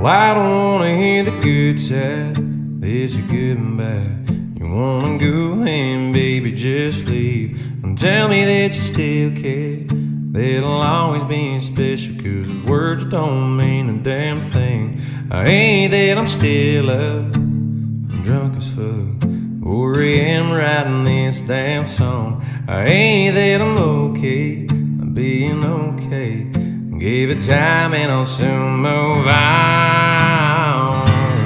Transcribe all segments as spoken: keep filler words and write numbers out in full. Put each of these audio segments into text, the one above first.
Well, I don't wanna hear the good side, this is good and bad. You wanna go and baby, just leave and tell me that you still care, that it'll always be special, cause words don't mean a damn thing. I ain't that I'm still up, I'm drunk as fuck, or I am writing this damn song. I ain't that I'm okay, I'm being okay. Give it time and I'll soon move on.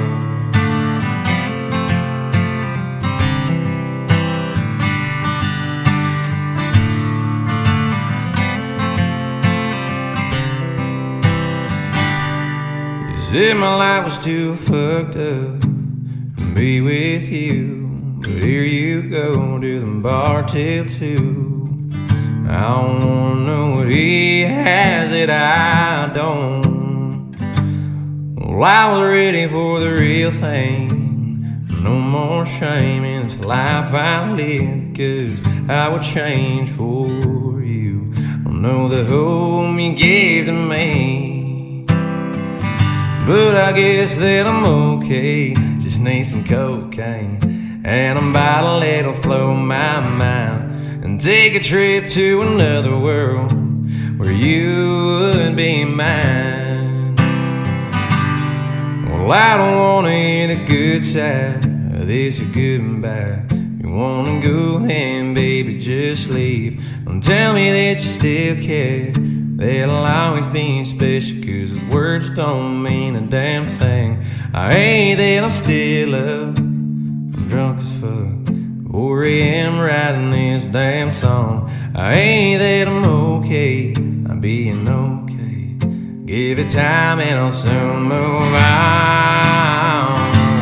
You said my life was too fucked up to be with you, but here you go to the bar till two. I don't wanna know what he has that I don't. Well, I was ready for the real thing, no more shame in this life I live, cause I would change for you. I know the home you gave to me, but I guess that I'm okay, just need some cocaine, and I'm about to let it flow my mind and take a trip to another world where you would be mine. Well, I don't wanna hear the good side, this is good and bad. You wanna go and baby, just leave and tell me that you still care, that it'll always be special, cause words don't mean a damn thing. I ain't that I'm still up, I'm drunk as fuck, or I am writing this damn song. I ain't that I'm okay, I'm being okay. Give it time and I'll soon move on.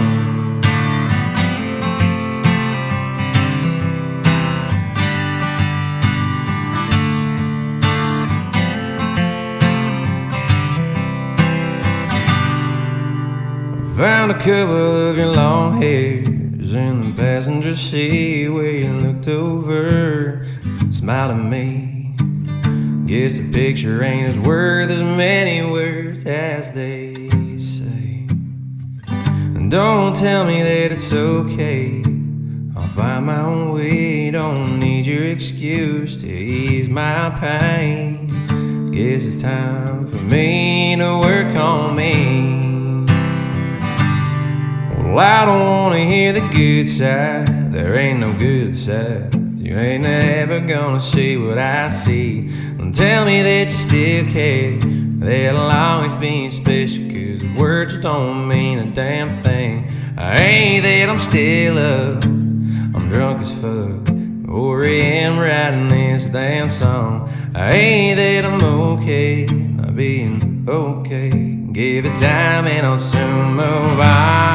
I found a couple of your long hairs in the passenger seat where you looked over, smiled at me. Guess a picture ain't as worth as many words as they say. And don't tell me that it's okay, I'll find my own way. Don't need your excuse to ease my pain. Guess it's time for me to work on me. Well, I don't wanna hear the good side, there ain't no good side. You ain't never gonna see what I see. Don't tell me that you still care, that it'll always be special, cause words don't mean a damn thing. I ain't that I'm still up, I'm drunk as fuck, or I am writing this damn song. I ain't that I'm okay, not being okay. Give it time and I'll soon move on.